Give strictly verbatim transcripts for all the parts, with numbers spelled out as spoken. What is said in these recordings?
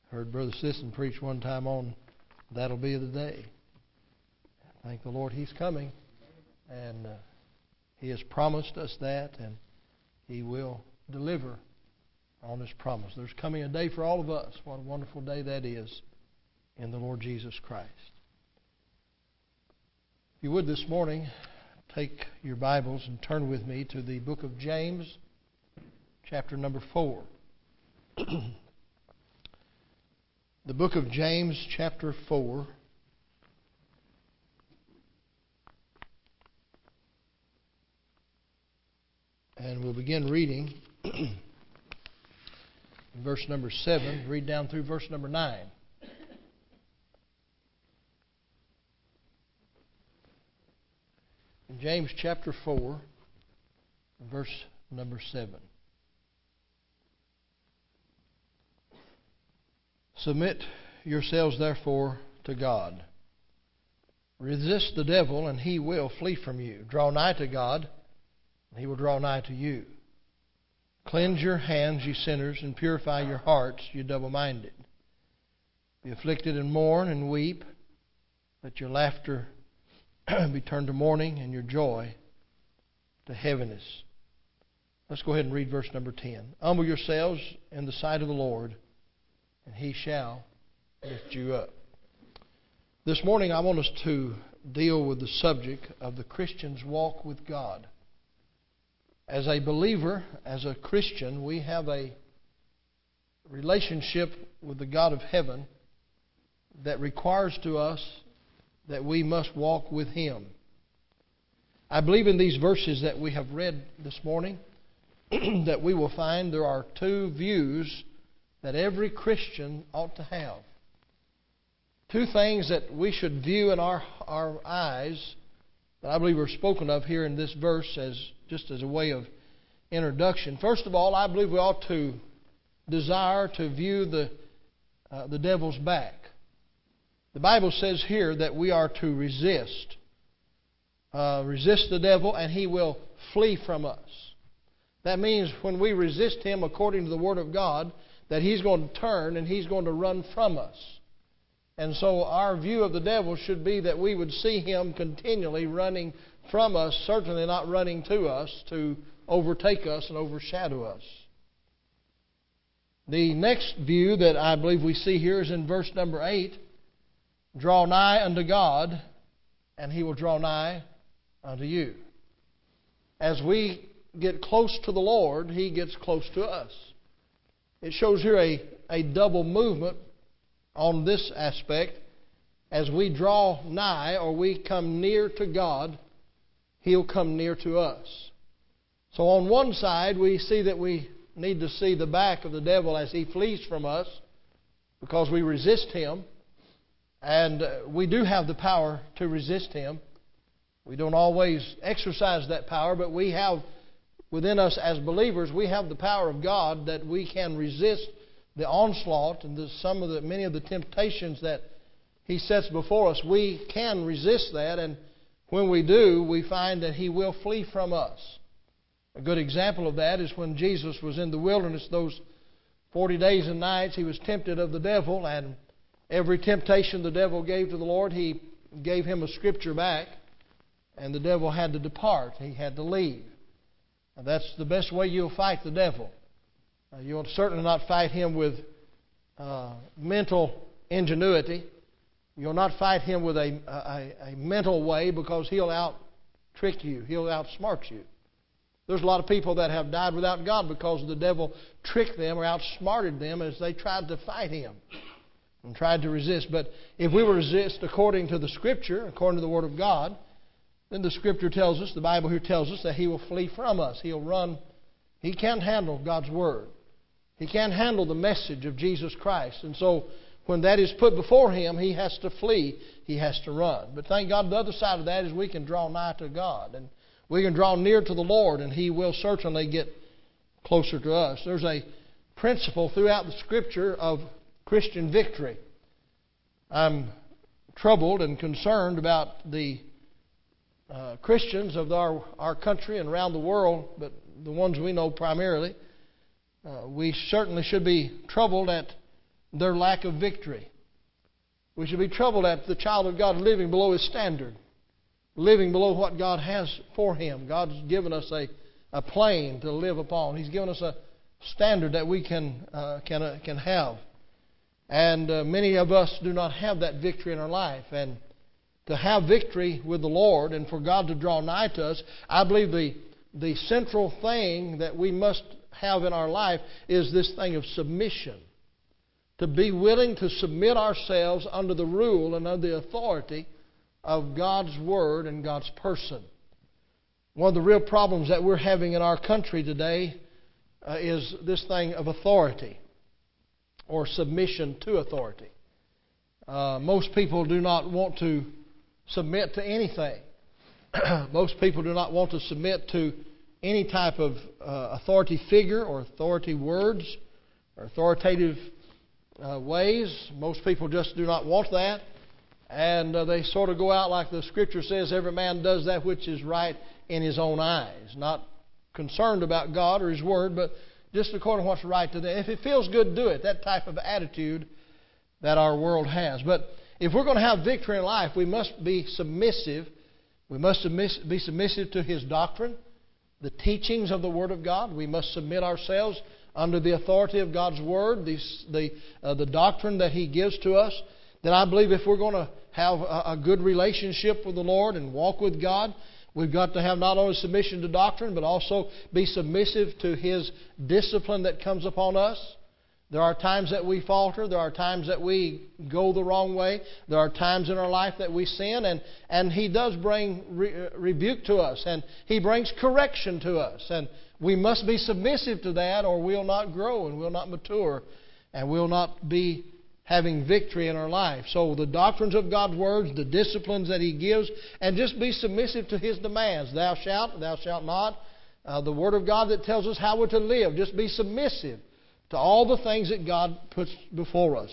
Heard Brother Sisson preach one time on that'll be the day. Thank the Lord He's coming, and uh, He has promised us that, and He will deliver on His promise. There's coming a day for all of us. What a wonderful day that is in the Lord Jesus Christ. If you would this morning, take your Bibles and turn with me to the book of James, chapter number four. The book of James, chapter four. And we'll begin reading in verse number seven, read down through verse number nine. In James chapter four, verse number seven. Submit yourselves therefore to God. Resist the devil, and he will flee from you. Draw nigh to God, and He will draw nigh to you. Cleanse your hands, ye sinners, and purify your hearts, you double-minded. Be afflicted and mourn and weep. Let your laughter be turned to mourning, and your joy to heaviness. Let's go ahead and read verse number ten. Humble yourselves in the sight of the Lord, and He shall lift you up. This morning I want us to deal with the subject of the Christian's walk with God. As a believer, as a Christian, we have a relationship with the God of heaven that requires to us that we must walk with Him. I believe in these verses that we have read this morning that we will find there are two views that every Christian ought to have. Two things that we should view in our, our eyes that I believe are spoken of here in this verse as just as a way of introduction. First of all, I believe we ought to desire to view the, uh, the devil's back. The Bible says here that we are to resist. Uh, resist the devil and he will flee from us. That means when we resist him according to the Word of God, that he's going to turn and he's going to run from us. And so our view of the devil should be that we would see him continually running from us, certainly not running to us to overtake us and overshadow us. The next view that I believe we see here is in verse number eight. Draw nigh unto God, and He will draw nigh unto you. As we get close to the Lord, He gets close to us. It shows here a, a double movement on this aspect. As we draw nigh or we come near to God, He'll come near to us. So on one side we see that we need to see the back of the devil as he flees from us because we resist him. And we do have the power to resist him. We don't always exercise that power, but we have within us as believers, we have the power of God that we can resist the onslaught and the, some of the many of the temptations that He sets before us. We can resist that, and when we do, we find that He will flee from us. A good example of that is when Jesus was in the wilderness those forty days and nights. He was tempted of the devil, and every temptation the devil gave to the Lord, He gave him a scripture back, and the devil had to depart. He had to leave. And that's the best way you'll fight the devil. Uh, you'll certainly not fight him with uh, mental ingenuity. You'll not fight him with a, a, a mental way, because he'll out-trick you. He'll outsmart you. There's a lot of people that have died without God because the devil tricked them or outsmarted them as they tried to fight him and tried to resist. But if we resist according to the Scripture, according to the Word of God, then the Scripture tells us, the Bible here tells us, that He will flee from us. He'll run. He can't handle God's Word. He can't handle the message of Jesus Christ. And so when that is put before him, he has to flee. He has to run. But thank God the other side of that is we can draw nigh to God. And we can draw near to the Lord, and He will certainly get closer to us. There's a principle throughout the Scripture of Christian victory. I'm troubled and concerned about the uh, Christians of our, our country and around the world, but the ones we know primarily. Uh, we certainly should be troubled at their lack of victory. We should be troubled at the child of God living below his standard, living below what God has for him. God's given us a, a plane to live upon. He's given us a standard that we can uh, can uh, can have. And uh, many of us do not have that victory in our life. And to have victory with the Lord and for God to draw nigh to us, I believe the, the central thing that we must have in our life is this thing of submission. To be willing to submit ourselves under the rule and under the authority of God's Word and God's person. One of the real problems that we're having in our country today uh, is this thing of authority or submission to authority. Uh, most people do not want to submit to anything. Most people do not want to submit to any type of uh, authority figure or authority words or authoritative uh, ways. Most people just do not want that. And uh, they sort of go out like the Scripture says, every man does that which is right in his own eyes. Not concerned about God or His Word, but just according to what's right to them. If it feels good, do it. That type of attitude that our world has. But if we're going to have victory in life, we must be submissive. We must be submissive to His doctrine, the teachings of the Word of God. We must submit ourselves under the authority of God's Word, the, the, uh, the doctrine that He gives to us. Then I believe if we're going to have a, a good relationship with the Lord and walk with God, we've got to have not only submission to doctrine, but also be submissive to His discipline that comes upon us. There are times that we falter. There are times that we go the wrong way. There are times in our life that we sin. And, and He does bring re, rebuke to us. And He brings correction to us. And we must be submissive to that, or we'll not grow and we'll not mature. And we'll not be having victory in our life. So the doctrines of God's words, the disciplines that He gives, and just be submissive to His demands. Thou shalt, thou shalt not. Uh, the Word of God that tells us how we're to live. Just be submissive to all the things that God puts before us.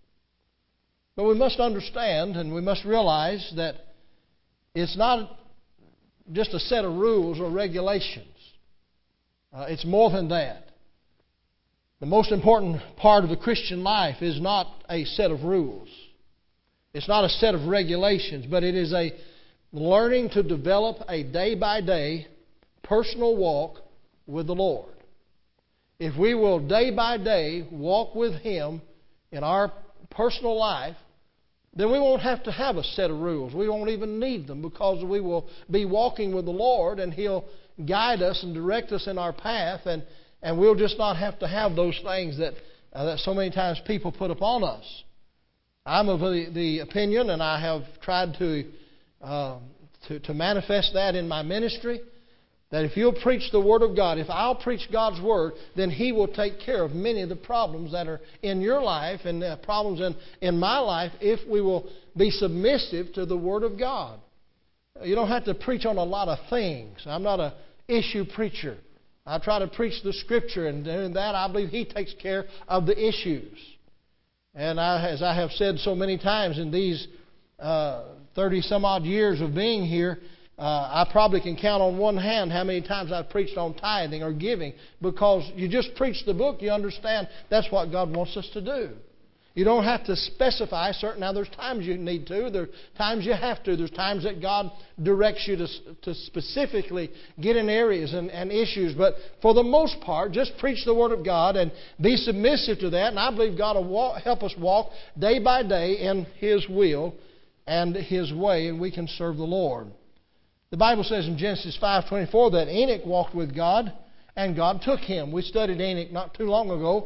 But we must understand and we must realize that it's not just a set of rules or regulations. Uh, it's more than that. The most important part of the Christian life is not a set of rules. It's not a set of regulations, but it is a learning to develop a day-by-day personal walk with the Lord. If we will day by day walk with Him in our personal life, then we won't have to have a set of rules. We won't even need them, because we will be walking with the Lord and He'll guide us and direct us in our path, and, and we'll just not have to have those things that, uh, that so many times people put upon us. I'm of the, the opinion, and I have tried to, uh, to, to manifest that in my ministry, that if you'll preach the Word of God, if I'll preach God's Word, then He will take care of many of the problems that are in your life and the problems in, in my life if we will be submissive to the Word of God. You don't have to preach on a lot of things. I'm not an issue preacher. I try to preach the Scripture, and doing that, I believe He takes care of the issues. And I, as I have said so many times in these uh, thirty-some-odd years of being here, Uh, I probably can count on one hand how many times I've preached on tithing or giving, because you just preach the book, you understand that's what God wants us to do. You don't have to specify certain. Now, there's times you need to, there's times you have to, there's times that God directs you to, to specifically get in areas and, and issues, but for the most part, just preach the Word of God and be submissive to that, and I believe God will walk, help us walk day by day in His will and His way, and we can serve the Lord. The Bible says in Genesis five twenty-four that Enoch walked with God and God took him. We studied Enoch not too long ago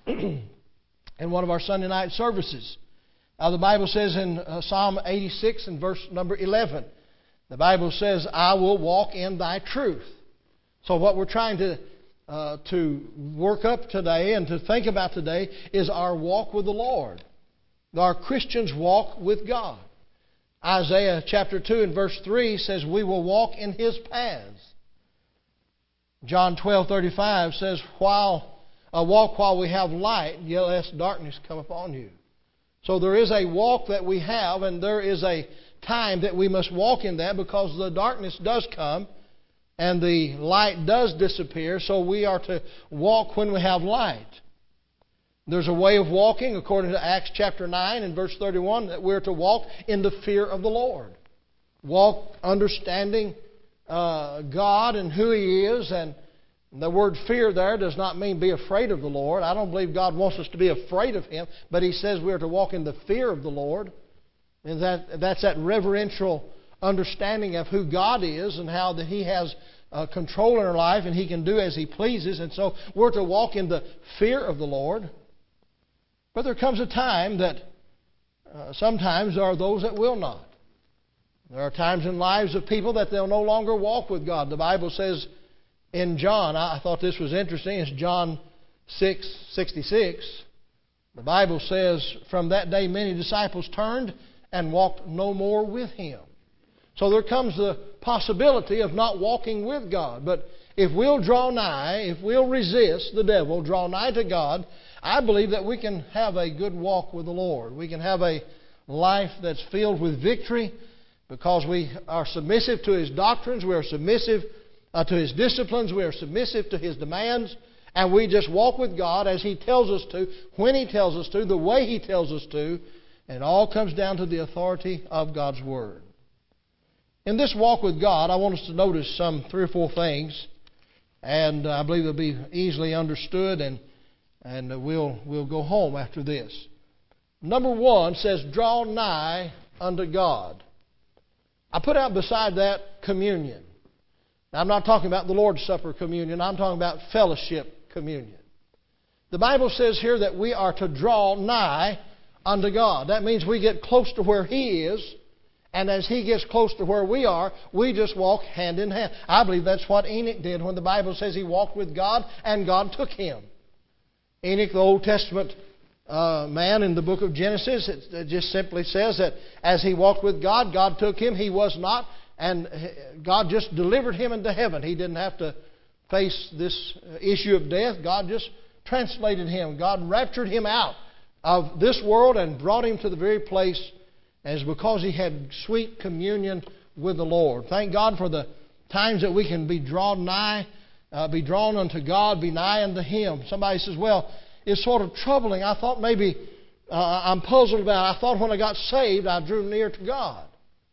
in one of our Sunday night services. Uh, the Bible says in uh, Psalm eighty-six and verse number eleven, the Bible says, I will walk in Thy truth. So what we're trying to, uh, to work up today and to think about today is our walk with the Lord. Our Christians walk with God. Isaiah chapter two and verse three says we will walk in His paths. John twelve thirty-five says, while uh, walk while we have light, yet lest darkness come upon you. So there is a walk that we have, and there is a time that we must walk in that, because the darkness does come and the light does disappear, so we are to walk when we have light. There's a way of walking, according to Acts chapter nine and verse thirty-one, that we're to walk in the fear of the Lord. Walk understanding uh, God and who He is. And the word fear there does not mean be afraid of the Lord. I don't believe God wants us to be afraid of Him, but He says we are to walk in the fear of the Lord. And that that's that reverential understanding of who God is and how that He has uh, control in our life and He can do as He pleases. And so we're to walk in the fear of the Lord. But there comes a time that uh, sometimes there are those that will not. There are times in lives of people that they'll no longer walk with God. The Bible says in John, I thought this was interesting, it's John six sixty-six. The Bible says, from that day many disciples turned and walked no more with Him. So there comes the possibility of not walking with God. But if we'll draw nigh, if we'll resist the devil, draw nigh to God, I believe that we can have a good walk with the Lord. We can have a life that's filled with victory because we are submissive to His doctrines, we are submissive uh, to His disciplines, we are submissive to His demands, and we just walk with God as He tells us to, when He tells us to, the way He tells us to, and it all comes down to the authority of God's Word. In this walk with God, I want us to notice some three or four things, and I believe they'll be easily understood, and and we'll we'll go home after this. Number one says, draw nigh unto God. I put out beside that communion. Now, I'm not talking about the Lord's Supper communion. I'm talking about fellowship communion. The Bible says here that we are to draw nigh unto God. That means we get close to where He is, and as He gets close to where we are, we just walk hand in hand. I believe that's what Enoch did when the Bible says he walked with God and God took him. Enoch, the Old Testament uh, man in the book of Genesis, it, it just simply says that as he walked with God, God took him. He was not, and God just delivered him into heaven. He didn't have to face this issue of death. God just translated him. God raptured him out of this world and brought him to the very place, and it's because he had sweet communion with the Lord. Thank God for the times that we can be drawn nigh, uh, be drawn unto God, be nigh unto Him. Somebody says, well, it's sort of troubling. I thought maybe uh, I'm puzzled about it. I thought when I got saved, I drew near to God.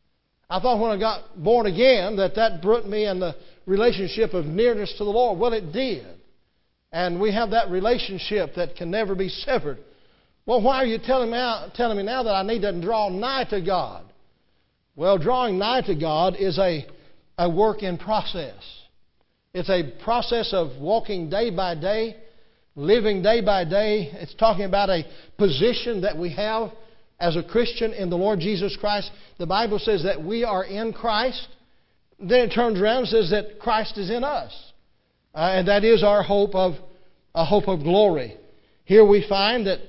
I thought when I got born again that that brought me in the relationship of nearness to the Lord. Well, it did. And we have that relationship that can never be severed. Well, why are you telling me, out, telling me now that I need to draw nigh to God? Well, drawing nigh to God is a, a work in process. It's a process of walking day by day, living day by day. It's talking about a position that we have as a Christian in the Lord Jesus Christ. The Bible says that we are in Christ. Then it turns around and says that Christ is in us. Uh, and that is our hope of a hope of glory. Here we find that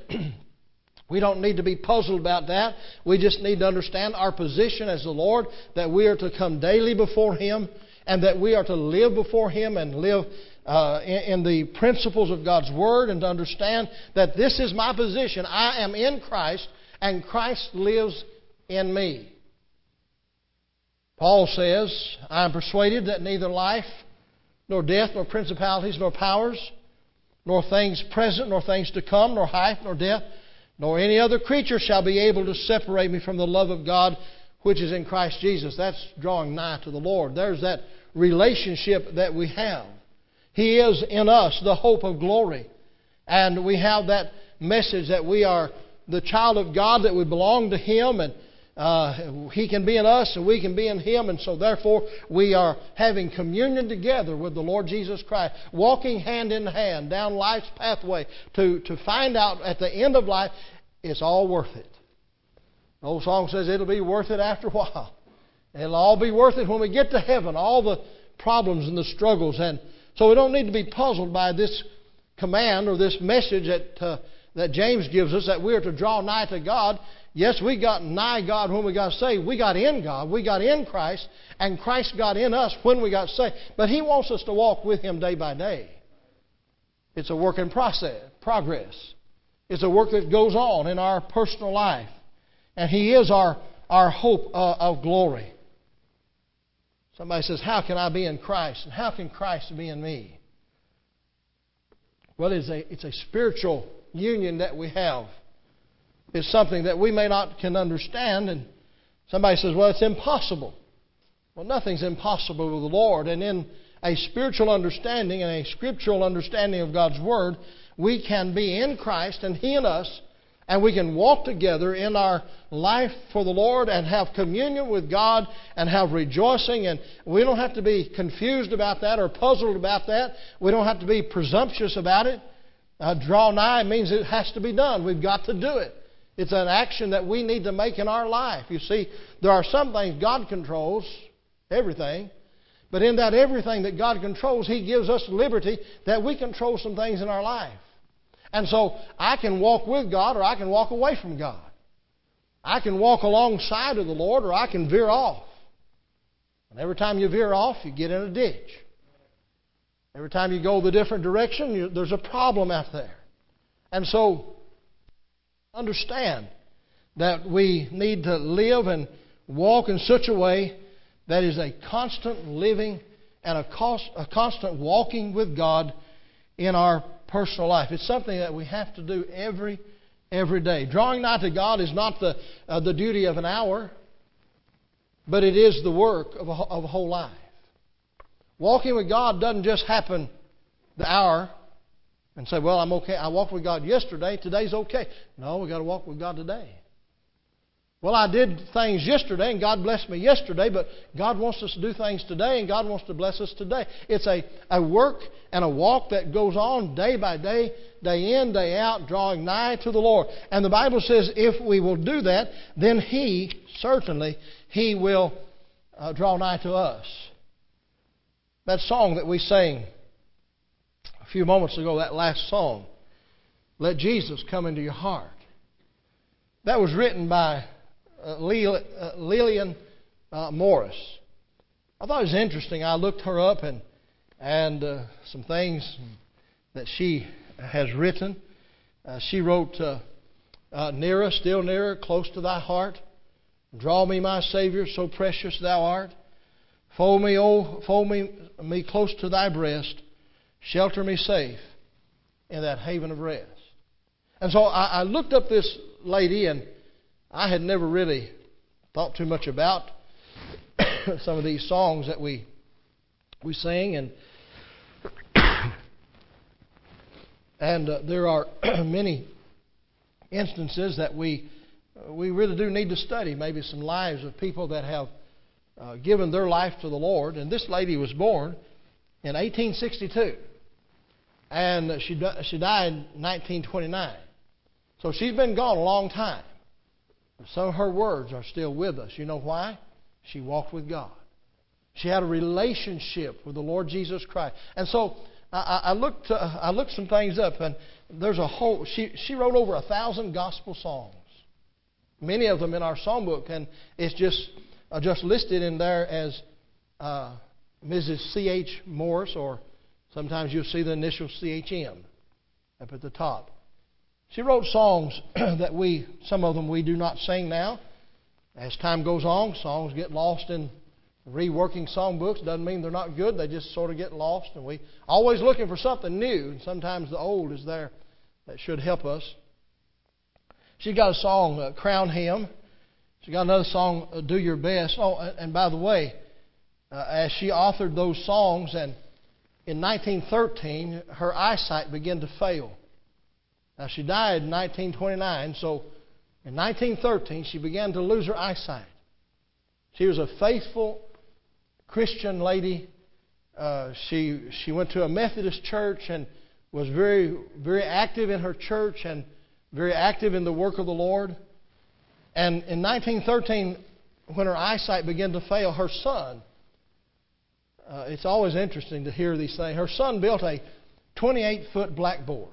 we don't need to be puzzled about that. We just need to understand our position as the Lord, that we are to come daily before Him, and that we are to live before Him and live uh, in, in the principles of God's Word, and to understand that this is my position. I am in Christ, and Christ lives in me. Paul says, I am persuaded that neither life, nor death, nor principalities, nor powers, nor things present, nor things to come, nor height, nor depth, nor any other creature shall be able to separate me from the love of God which is in Christ Jesus. That's drawing nigh to the Lord. There's that relationship that we have. He is in us the hope of glory. And we have that message that we are the child of God, that we belong to Him, and uh, He can be in us and we can be in Him. And so therefore we are having communion together with the Lord Jesus Christ, walking hand in hand down life's pathway to, to find out at the end of life it's all worth it. The old song says it'll be worth it after a while. It'll all be worth it when we get to heaven, all the problems and the struggles. And so we don't need to be puzzled by this command or this message that uh, that James gives us, that we are to draw nigh to God. Yes, we got nigh God when we got saved. We got in God. We got in Christ. And Christ got in us when we got saved. But He wants us to walk with Him day by day. It's a work in process, progress. It's a work that goes on in our personal life. And He is our, our hope uh, of glory. Somebody says, how can I be in Christ? And how can Christ be in me? Well, it's a, it's a spiritual union that we have is something that we may not can understand. And somebody says, well, it's impossible. Well, nothing's impossible with the Lord. And in a spiritual understanding and a scriptural understanding of God's Word, we can be in Christ and He in us, and we can walk together in our life for the Lord and have communion with God and have rejoicing. And we don't have to be confused about that or puzzled about that. We don't have to be presumptuous about it. Uh, draw nigh means it has to be done. We've got to do it. It's an action that we need to make in our life. You see, there are some things God controls, everything. But in that everything that God controls, He gives us liberty that we control some things in our life. And so I can walk with God or I can walk away from God. I can walk alongside of the Lord or I can veer off. And every time you veer off, you get in a ditch. Every time you go the different direction, you, there's a problem out there. And so understand that we need to live and walk in such a way that is a constant living and a, cost, a constant walking with God in our personal life. It's something that we have to do every every day. Drawing nigh to God is not the uh, the duty of an hour, but it is the work of a, of a whole life. Walking with God doesn't just happen the hour and say, well, I'm okay. I walked with God yesterday. Today's okay. No, we've got to walk with God today. Well, I did things yesterday and God blessed me yesterday, but God wants us to do things today and God wants to bless us today. It's a, a work and a walk that goes on day by day, day in, day out, drawing nigh to the Lord. And the Bible says if we will do that, then He, certainly, He will uh, draw nigh to us. That song that we sang a few moments ago, that last song, Let Jesus Come Into Your Heart. That was written by Uh, Lillian uh, Morris. I thought it was interesting. I looked her up and and uh, some things that she has written. Uh, she wrote, uh, uh, Nearer, still nearer, close to thy heart. Draw me, my Savior, so precious thou art. Fold me, oh, fold me, me close to thy breast. Shelter me safe in that haven of rest. And so I, I looked up this lady, and I had never really thought too much about some of these songs that we we sing, and and uh, there are many instances that we uh, we really do need to study. Maybe some lives of people that have uh, given their life to the Lord. And this lady was born in eighteen sixty-two, and she she died in nineteen twenty-nine. So she's been gone a long time. Some of her words are still with us. You know why? She walked with God. She had a relationship with the Lord Jesus Christ. And so I, I looked. Uh, I looked some things up, and there's a whole. She she wrote over a thousand gospel songs, many of them in our songbook, and it's just uh, just listed in there as uh, Missus C H Morris, or sometimes you'll see the initial C H M up at the top. She wrote songs that we, some of them we do not sing now. As time goes on, songs get lost in reworking songbooks. Doesn't mean they're not good. They just sort of get lost. And we always looking for something new. And sometimes the old is there that should help us. She got a song, uh, Crown Him. She got another song, uh, Do Your Best. Oh, and by the way, uh, as she authored those songs, and in nineteen thirteen, her eyesight began to fail. Now, she died in nineteen twenty-nine, so in nineteen thirteen, she began to lose her eyesight. She was a faithful Christian lady. Uh, she she went to a Methodist church and was very, very active in her church and very active in the work of the Lord. And in nineteen thirteen, when her eyesight began to fail, her son, uh, it's always interesting to hear these things, her son built a twenty-eight foot blackboard.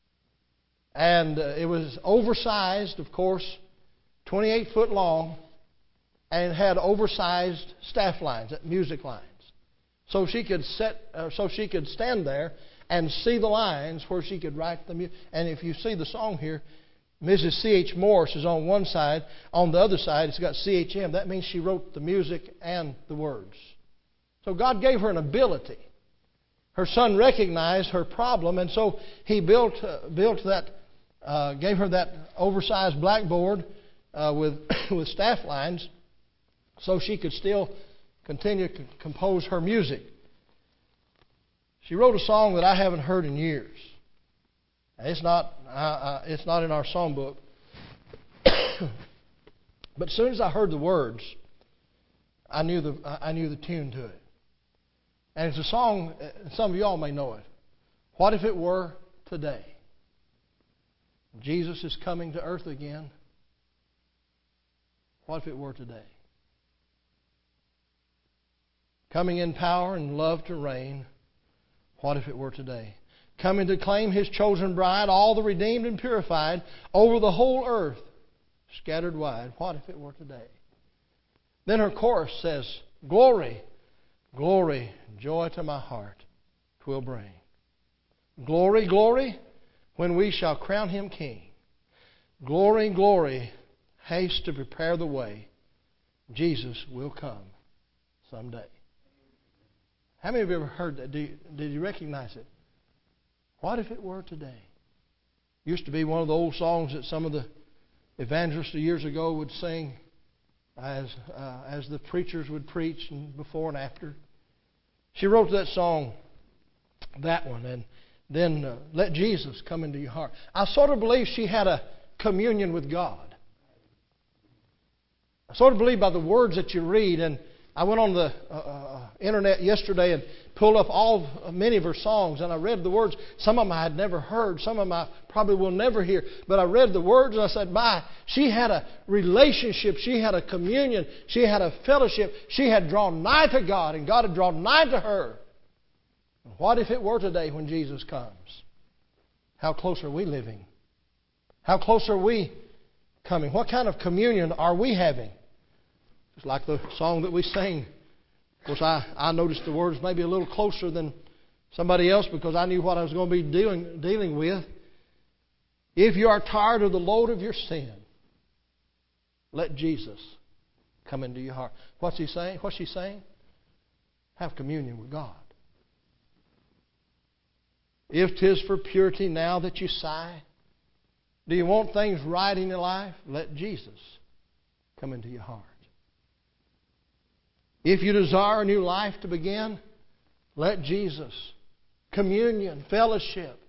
And uh, it was oversized, of course, twenty-eight foot long, and had oversized staff lines, music lines. So she could set, uh, so she could stand there and see the lines where she could write the music. And if you see the song here, Missus C H Morris is on one side. On the other side, it's got C H M. That means she wrote the music and the words. So God gave her an ability. Her son recognized her problem, and so he built uh, built that uh, gave her that oversized blackboard uh, with with staff lines, so she could still continue to compose her music. She wrote a song that I haven't heard in years. It's not uh, uh, it's not in our songbook, but as soon as I heard the words, I knew the I knew the tune to it. And it's a song, some of y'all may know it. What if it were today? Jesus is coming to earth again. What if it were today? Coming in power and love to reign. What if it were today? Coming to claim His chosen bride, all the redeemed and purified, over the whole earth, scattered wide. What if it were today? Then her chorus says, glory, glory, joy to my heart 'twill bring. Glory, glory, when we shall crown Him King. Glory, glory, haste to prepare the way. Jesus will come someday. How many of you ever heard that? Did you, did you recognize it? What if it were today? Used to be one of the old songs that some of the evangelists years ago would sing as uh, as the preachers would preach and before and after. She wrote that song, that one, and then uh, let Jesus come into your heart. I sort of believe she had a communion with God. I sort of believe by the words that you read, and I went on the uh, uh, internet yesterday and pulled up all many of her songs, and I read the words. Some of them I had never heard. Some of them I probably will never hear. But I read the words and I said, my, she had a relationship. She had a communion. She had a fellowship. She had drawn nigh to God, and God had drawn nigh to her. What if it were today when Jesus comes? How close are we living? How close are we coming? What kind of communion are we having? It's like the song that we sang. Of course, I, I noticed the words maybe a little closer than somebody else because I knew what I was going to be dealing, dealing with. If you are tired of the load of your sin, let Jesus come into your heart. What's he saying? What's she saying? Have communion with God. If 'tis for purity now that you sigh, do you want things right in your life? Let Jesus come into your heart. If you desire a new life to begin, let Jesus, communion, fellowship,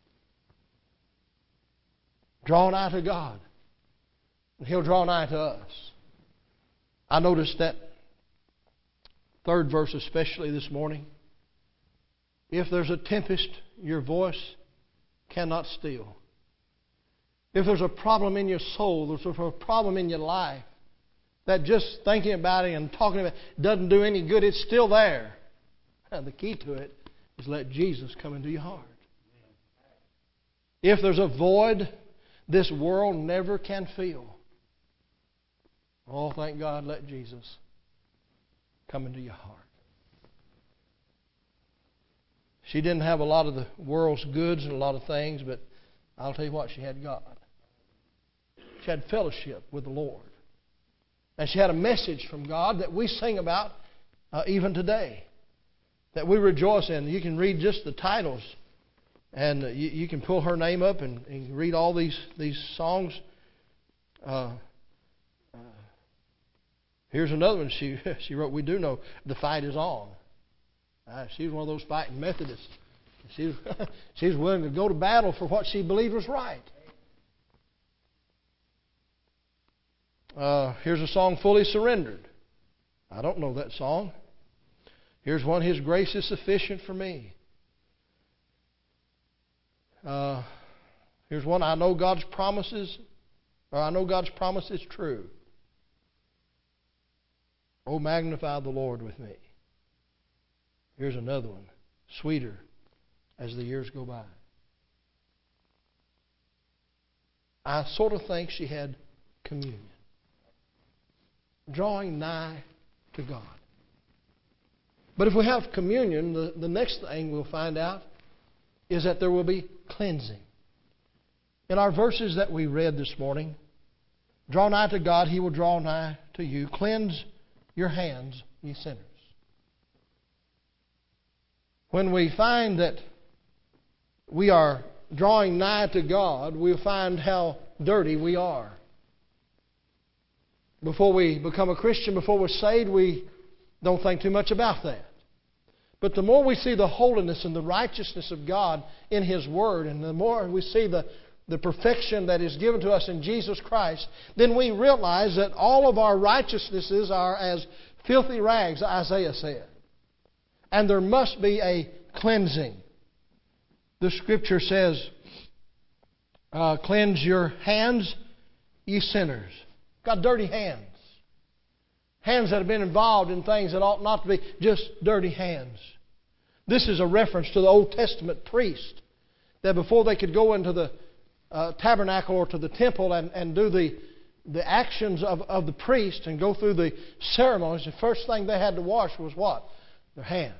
draw nigh to God, and He'll draw nigh to us. I noticed that third verse especially this morning. If there's a tempest, your voice cannot still. If there's a problem in your soul, there's a problem in your life, that just thinking about it and talking about it doesn't do any good, it's still there. And the key to it is let Jesus come into your heart. If there's a void this world never can fill, oh, thank God, let Jesus come into your heart. She didn't have a lot of the world's goods and a lot of things, but I'll tell you what, she had God. She had fellowship with the Lord. And she had a message from God that we sing about uh, even today, that we rejoice in. You can read just the titles, and uh, you, you can pull her name up and, and read all these, these songs. Uh, uh, here's another one she, she wrote. We do know the fight is on. Uh, she's one of those fighting Methodists. She's, she's willing to go to battle for what she believed was right. Uh, here's a song, Fully Surrendered. I don't know that song. Here's one, His grace is sufficient for me. Uh, here's one, I know God's promises, or I know God's promise is true. Oh, magnify the Lord with me. Here's another one, Sweeter as the years go by. I sort of think she had communion, drawing nigh to God. But if we have communion, the, the next thing we'll find out is that there will be cleansing. In our verses that we read this morning, draw nigh to God, He will draw nigh to you. Cleanse your hands, ye sinners. When we find that we are drawing nigh to God, we'll find how dirty we are. Before we become a Christian, before we're saved, we don't think too much about that. But the more we see the holiness and the righteousness of God in His Word, and the more we see the, the perfection that is given to us in Jesus Christ, then we realize that all of our righteousnesses are as filthy rags, Isaiah said. And there must be a cleansing. The Scripture says, uh, cleanse your hands, ye sinners. Got dirty hands. Hands that have been involved in things that ought not to be, just dirty hands. This is a reference to the Old Testament priest, that before they could go into the uh, tabernacle or to the temple and, and do the, the actions of, of the priest and go through the ceremonies, the first thing they had to wash was what? Their hands.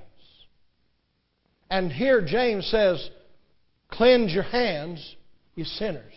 And here James says, cleanse your hands, you sinners.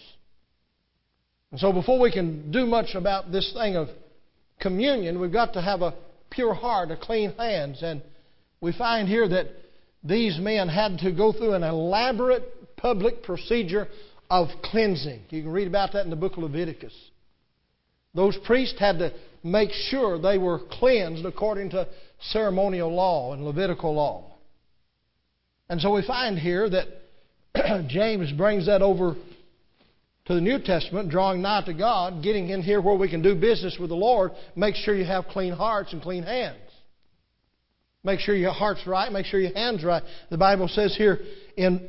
And so before we can do much about this thing of communion, we've got to have a pure heart, a clean hands. And we find here that these men had to go through an elaborate public procedure of cleansing. You can read about that in the book of Leviticus. Those priests had to make sure they were cleansed according to ceremonial law and Levitical law. And so we find here that James brings that over to the New Testament, drawing nigh to God, getting in here where we can do business with the Lord. Make sure you have clean hearts and clean hands. Make sure your heart's right. Make sure your hand's right. The Bible says here in,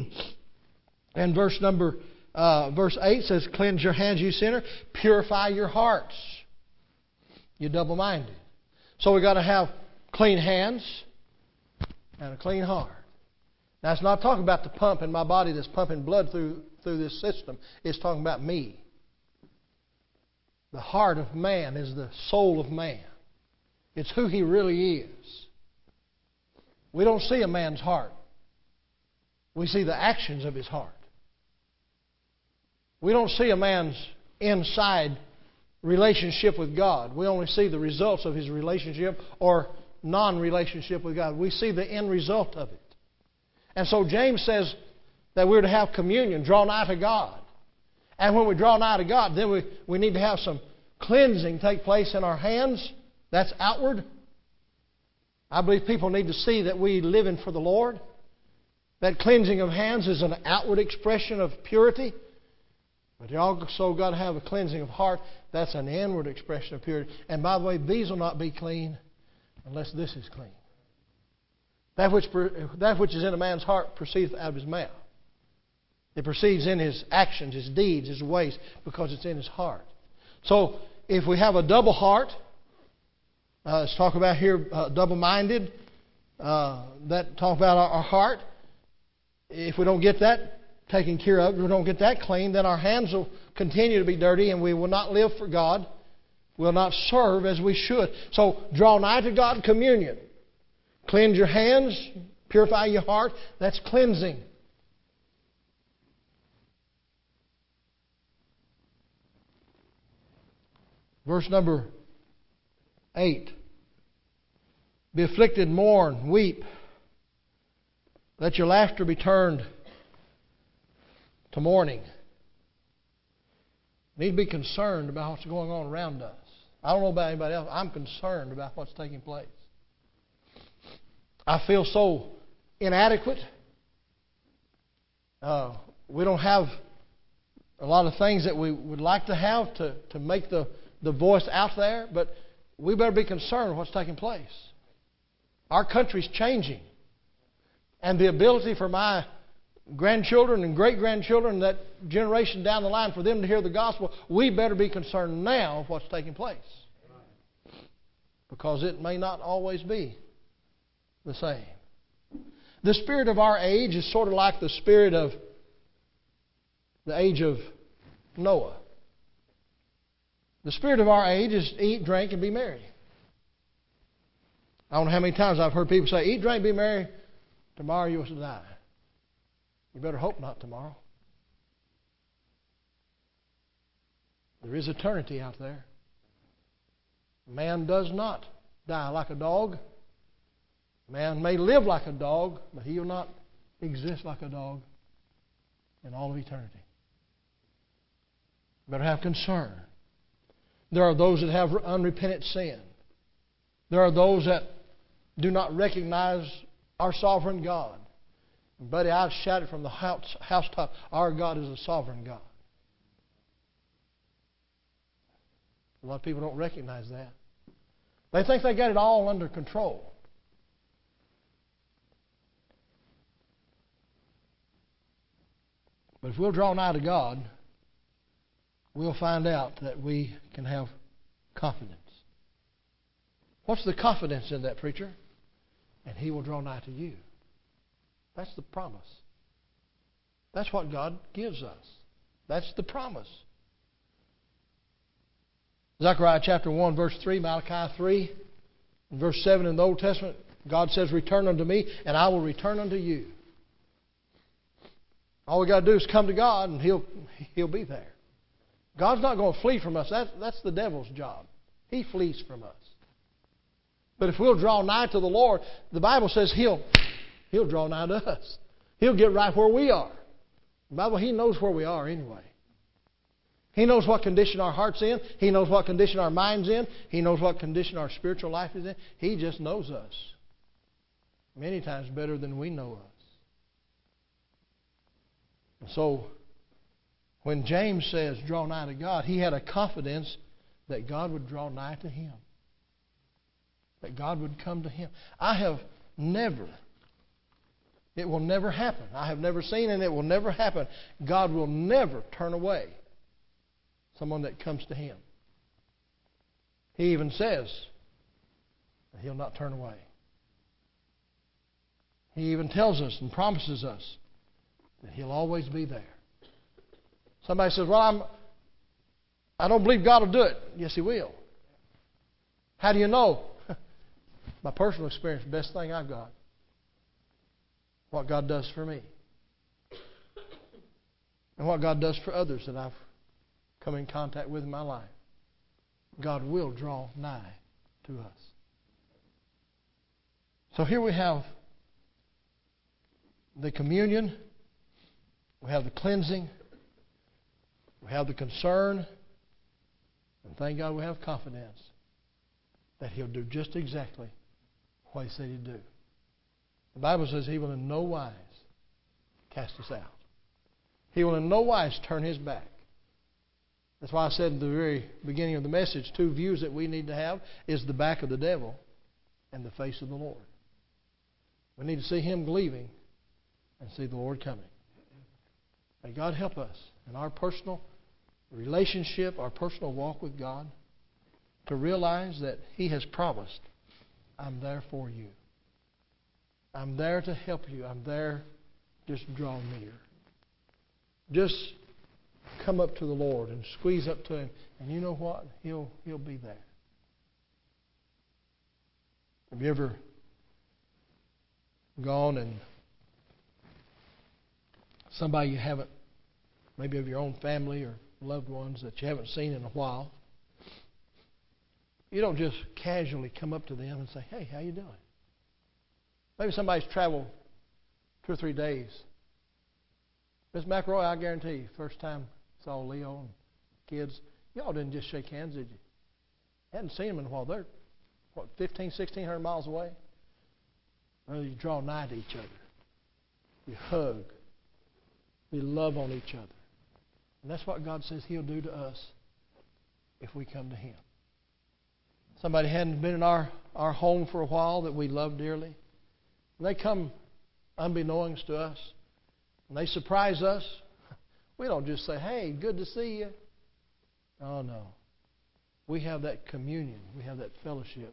in verse number uh, verse eight says, cleanse your hands, you sinner. Purify your hearts, you double-minded. So we've got to have clean hands and a clean heart. Now, it's not talking about the pump in my body that's pumping blood through, through this system. It's talking about me. The heart of man is the soul of man. It's who he really is. We don't see a man's heart. We see the actions of his heart. We don't see a man's inside relationship with God. We only see the results of his relationship or non-relationship with God. We see the end result of it. And so James says that we're to have communion, draw nigh to God. And when we draw nigh to God, then we, we need to have some cleansing take place in our hands. That's outward. I believe people need to see that we live in for the Lord. That cleansing of hands is an outward expression of purity. But you also got to have a cleansing of heart. That's an inward expression of purity. And by the way, these will not be clean unless this is clean. That which, that which is in a man's heart proceeds out of his mouth. It proceeds in his actions, his deeds, his ways, because it's in his heart. So, if we have a double heart, uh, let's talk about here uh, double-minded, uh, that talk about our, our heart. If we don't get that taken care of, we don't get that clean, then our hands will continue to be dirty and we will not live for God. We'll not serve as we should. So, draw nigh to God, communion. Cleanse your hands, purify your heart. That's cleansing. Verse number eight. Be afflicted, mourn, weep. Let your laughter be turned to mourning. You need to be concerned about what's going on around us. I don't know about anybody else. I'm concerned about what's taking place. I feel so inadequate. Uh, we don't have a lot of things that we would like to have to, to make the, the voice out there, but we better be concerned with what's taking place. Our country's changing. And the ability for my grandchildren and great-grandchildren, that generation down the line, for them to hear the gospel, we better be concerned now of what's taking place. Because it may not always be the same. The spirit of our age is sort of like the spirit of the age of Noah. The spirit of our age is eat, drink, and be merry. I don't know how many times I've heard people say, eat, drink, be merry, tomorrow you will die. You better hope not tomorrow. There is eternity out there. Man does not die like a dog. Man may live like a dog, but he will not exist like a dog. in all of eternity. You better have concern. There are those that have unrepentant sin. There are those that do not recognize our sovereign God. Buddy, I've shouted from the house, housetop, our God is a sovereign God. A lot of people don't recognize that. They think they got it all under control. But if we'll draw nigh to God, we'll find out that we can have confidence. What's the confidence in that, preacher? And He will draw nigh to you. That's the promise. That's what God gives us. That's the promise. Zechariah chapter one, verse three, Malachi three, and verse seven in the Old Testament, God says, return unto me, and I will return unto you. All we got to do is come to God, and He'll, He'll be there. God's not going to flee from us. That, that's the devil's job. He flees from us. But if we'll draw nigh to the Lord, the Bible says He'll, He'll draw nigh to us. He'll get right where we are. The Bible, He knows where we are anyway. He knows what condition our heart's in. He knows what condition our mind's in. He knows what condition our spiritual life is in. He just knows us many times better than we know us. And so, when James says, draw nigh to God, he had a confidence that God would draw nigh to him. That God would come to him. I have never, it will never happen. I have never seen, and it will never happen. God will never turn away someone that comes to Him. He even says that He'll not turn away. He even tells us and promises us that He'll always be there. Somebody says, well, I'm, I don't believe God will do it. Yes, He will. How do you know? My personal experience, the best thing I've got. What God does for me. And what God does for others that I've come in contact with in my life. God will draw nigh to us. So here we have the communion. We have the cleansing. We have the concern. And thank God we have confidence that He'll do just exactly what He said He'd do. The Bible says He will in no wise cast us out. He will in no wise turn His back. That's why I said at the very beginning of the message, two views that we need to have is the back of the devil and the face of the Lord. We need to see Him leaving and see the Lord coming. May God help us in our personal relationship, our personal walk with God, to realize that He has promised, I'm there for you. I'm there to help you. I'm there. Just draw near. Just come up to the Lord and squeeze up to Him. And you know what? He'll, he'll be there. Have you ever gone and somebody you haven't, maybe of your own family or loved ones that you haven't seen in a while, you don't just casually come up to them and say, hey, how you doing? Maybe somebody's traveled two or three days. Miss McElroy, I guarantee you, first time saw Leo and kids, y'all didn't just shake hands, did you? Hadn't seen them in a while. They're, what, fifteen, sixteen hundred miles away? Well, you draw nigh to each other. You hug. We love on each other. And that's what God says He'll do to us if we come to Him. Somebody hadn't been in our, our home for a while that we love dearly. And they come unbeknownst to us. And they surprise us. We don't just say, hey, good to see you. Oh, no. We have that communion. We have that fellowship.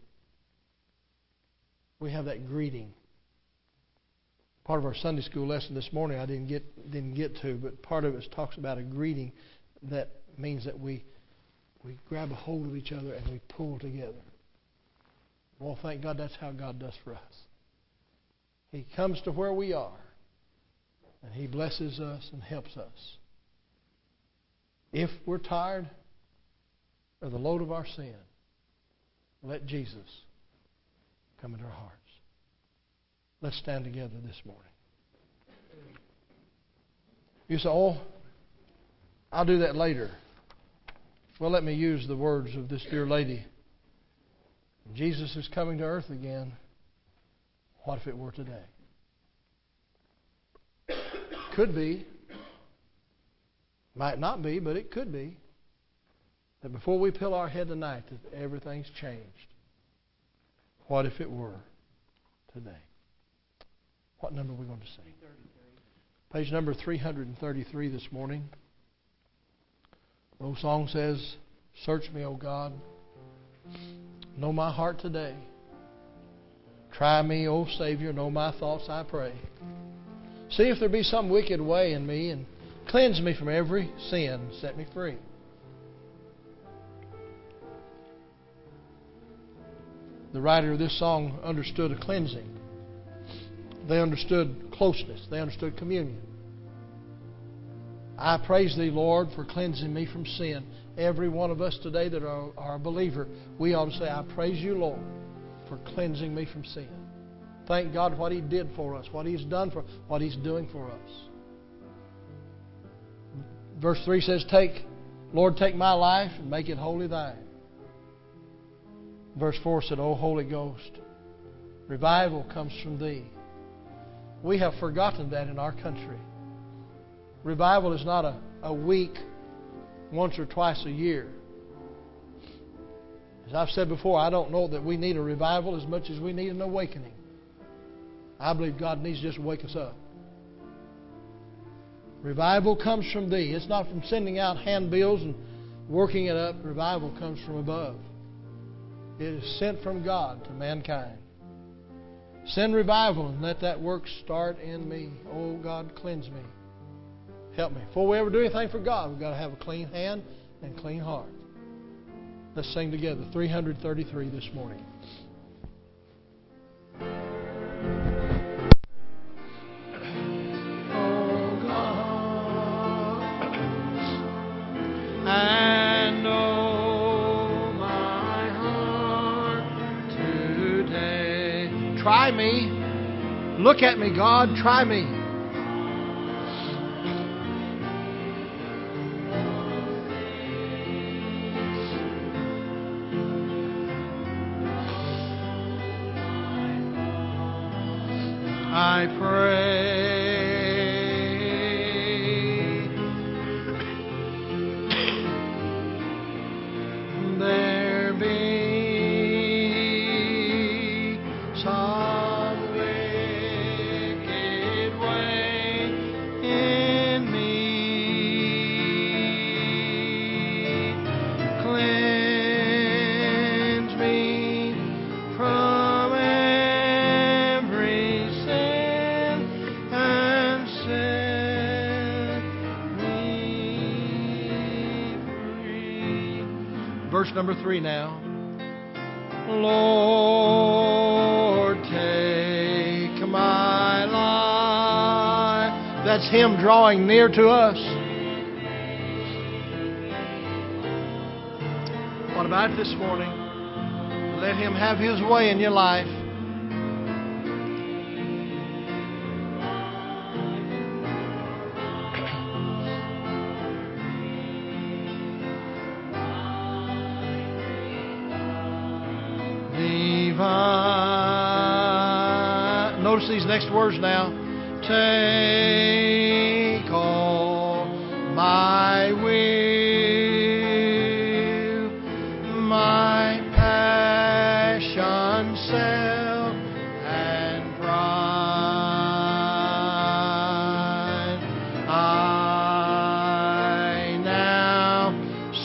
We have that greeting. Part of our Sunday school lesson this morning I didn't get didn't get to, but part of it talks about a greeting that means that we we grab a hold of each other and we pull together. Well, thank God that's how God does for us. He comes to where we are and He blesses us and helps us. If we're tired of the load of our sin, let Jesus come into our hearts. Let's stand together this morning. You say, oh, I'll do that later. Well, let me use the words of this dear lady. Jesus is coming to earth again. What if it were today? Could be. Might not be, but it could be. That before we pill our head tonight, that everything's changed. What if it were today? What number are we going to sing? Page number three thirty-three this morning. The old song says, search me, O God. Know my heart today. Try me, O Savior. Know my thoughts, I pray. See if there be some wicked way in me, and cleanse me from every sin. Set me free. The writer of this song understood a cleansing. They understood closeness. They understood communion. I praise Thee, Lord, for cleansing me from sin. Every one of us today that are, are a believer, we ought to say, I praise You, Lord, for cleansing me from sin. Thank God for what He did for us, what He's done for us, what He's doing for us. Verse three says, "Take, Lord, take my life and make it wholly Thine." Verse four said, "O Holy Ghost, revival comes from Thee." We have forgotten that in our country. Revival is not a, a week, once or twice a year. As I've said before, I don't know that we need a revival as much as we need an awakening. I believe God needs to just wake us up. Revival comes from Thee. It's not from sending out handbills and working it up. Revival comes from above. It is sent from God to mankind. Send revival and let that work start in me. Oh God, cleanse me. Help me. Before we ever do anything for God, we've got to have a clean hand and clean heart. Let's sing together. three thirty-three this morning. Oh God, and oh my heart today. Try me. Look at me, God. Try me. I pray there be some wicked way in me. Cleanse me from every sin and set me free. Verse number three now. Lord, take my life. That's Him drawing near to us. What about it this morning? Let Him have His way in your life. Divine. Notice these next words now. Take all my will, my passion, self, and pride. I now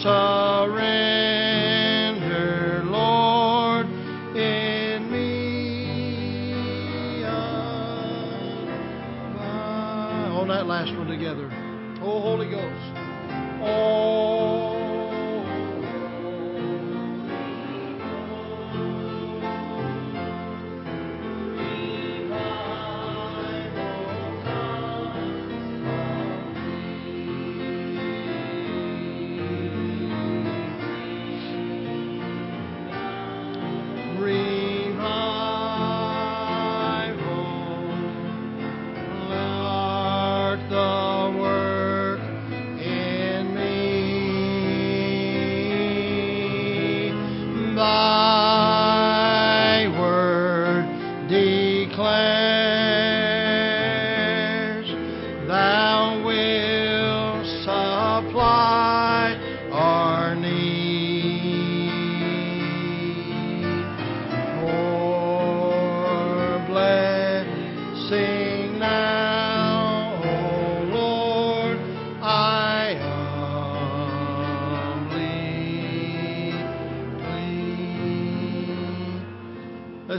surrender, Lord, in me. On that last one together. Oh, Holy Ghost.